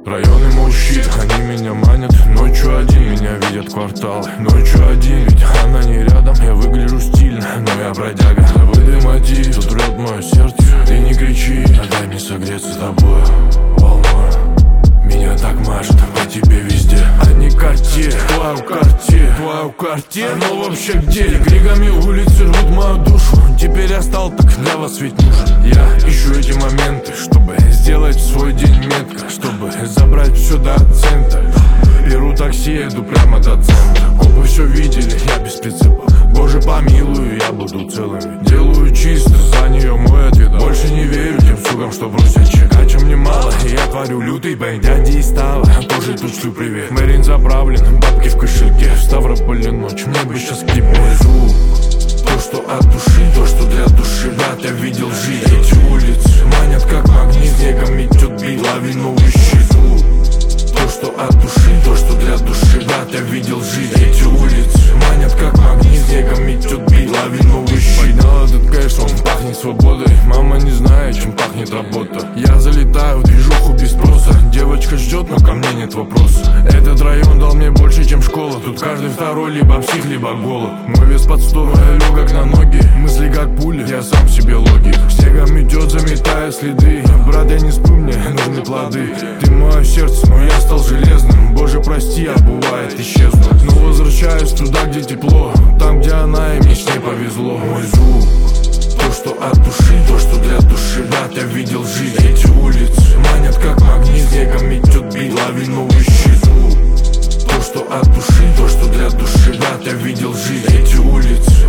Районы молчит, они меня манят. Ночью один меня видят кварталы. Ночью один, ведь она не рядом. Я выгляжу стильно, но я бродяга. Выдай мотив, тут рвет мое сердце. Ты не кричи, дай мне согреться тобой волною. Меня так машет по тебе везде. Одни карте, твою карте. Оно вообще где? Криками улицы рвут мою душу. Теперь я стал так, для вас ведь нужен. Я ищу эти моменты, чтобы сделать свой день метко, чтобы забрать все до центра. Беру такси, еду прямо до центра. Копы все видели, я без прицепа. Боже помилуй, я буду целым. Делаю чисто, за нее мой ответ. Больше не верю тем сугам, что бросят чек. А чем мне мало, я творю лютый бэй. Дяди и Става, тоже тут шлю привет. Мэрин заправлен, бабки в кошельке. В Ставрополе ночь, мне бы сейчас к тебе. Мой звук, то, что от души, то, что для души. Брат, я видел жизнь, эти улицы манят как магнит. Снегом метет бит, лавиновый щит. То, что от души, то, что для души. Брат, я видел жизнь, эти улицы манят как магнит. Снегом метет бит, лавиновый щит. Погнал этот кэш, он пахнет свободой. Мама не знает, чем пахнет работа. Я залетаю в движуху без спроса. Девочка ждет, но ко мне нет вопроса. Этот район дал мне больше, чем школа. Тут каждый второй либо псих, либо голод. Мой вес под 100, я легок на ноги. Мысли как пули, я сам себе логик. Снегом метет, заметая следы. Брат, я не сплю, мне нужны плоды. Ты мое сердце, но я стал железным. Боже, прости, я бывает исчезну. Но возвращаюсь туда, где тепло. Там, где она, и мне с ней повезло. Мой звук, то, что от души, то, что для души. Брат, я видел жизнь, эти улицы манят как магнит. Снегом метет бит, лавиновый щит. То, что от души, то, что для души. Брат, я видел жизнь, эти улицы